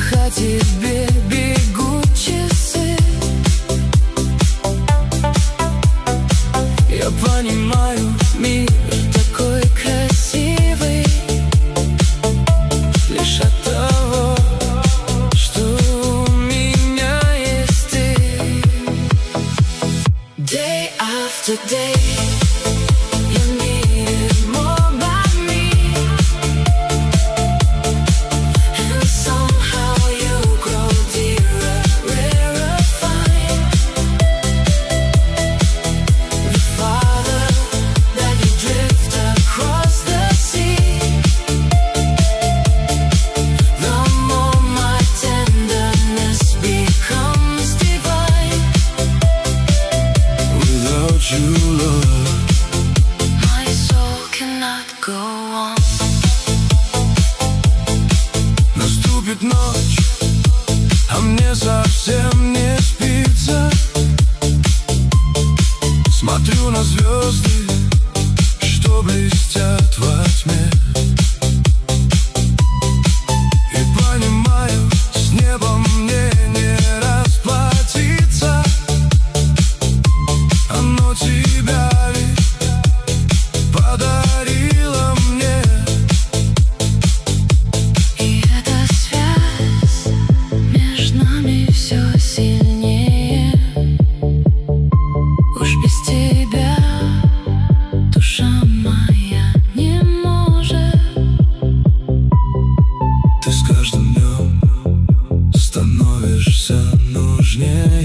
о тебе бегут часы. Я понимаю, мир такой красивый лишь от того, что у меня есть ты. Day after day you needed more about me, and somehow you grow dearer, rarefied. The farther that you drift across the sea, the more my tenderness becomes divine. Without you, love, my soul cannot go on. Наступит ночь, а мне совсем не спится. Смотрю на звезды, что блестят во тьме, и понимаю, с небом мне не расплатиться. Оно тебя ведь подарило мне. И эта связь между нами все сильнее. Уж без тебя душа моя не может. Ты с каждым днем становишься нужнее.